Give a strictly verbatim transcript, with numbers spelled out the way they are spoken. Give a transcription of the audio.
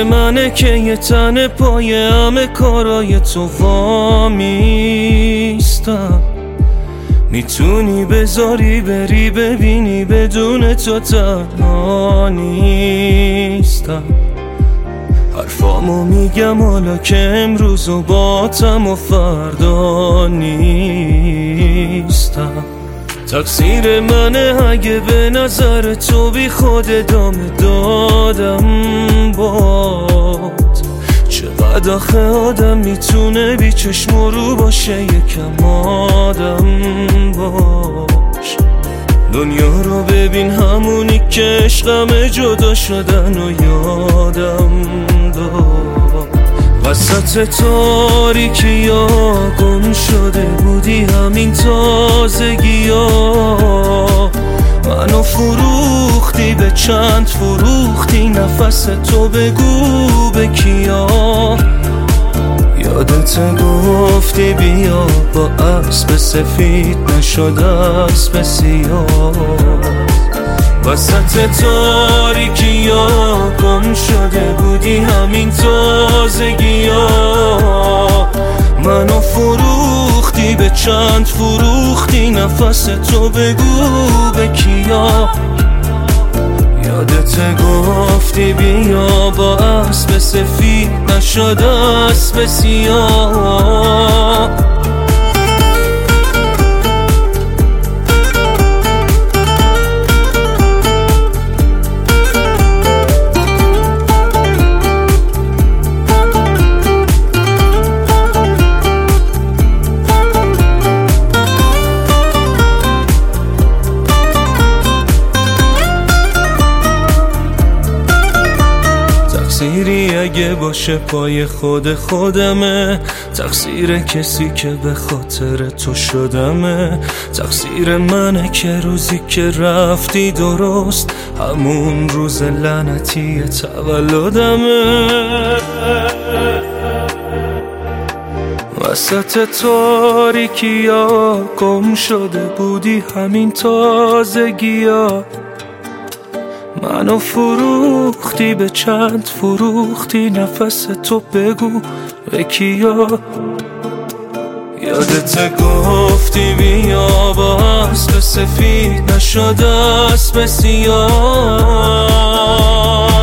منه که یه تن پای همه کارای تو وامیستم. میتونی بذاری بری ببینی بدون تو تنها نیستم. حرفامو میگم حالا که امروز و باتم و فردا نیستم. تقصیر منه اگه به نظر تو بی خود ادامه دادم باد. چقدر آخه آدم میتونه بی چشم و رو باشه یکم آدم باش. دنیا رو ببین همونی که عشقم جدا شدن و یادم داد. وسط تاریکی ها گم شده بودی همین تازگی ها. منو فروختی به چند فروختی نفس تو بگو به کیا. یادت گفتی بیا با اسب سفید نشد اسب سیاه. وسط تاریکی ها گم شده بودی همین تازگی ها. منو فروختی به چند فروختی نفس تو بگو به کیا. یادت گفتی بیا با اسب سفید نشد اسب سیاه. تقصیری اگه باشه پای خود خودمه. تقصیر کسی که به خاطر تو شدمه. تقصیر منه که روزی که رفتی درست همون روز لعنتی تولدمه. وسط تاریکی ها گم شده بودی همین تازگی ها. منو فروختی به چند فروختی نفس تو بگو به کیا. یادت گفتی بیا با اسب سفید نشد اسب سیاه.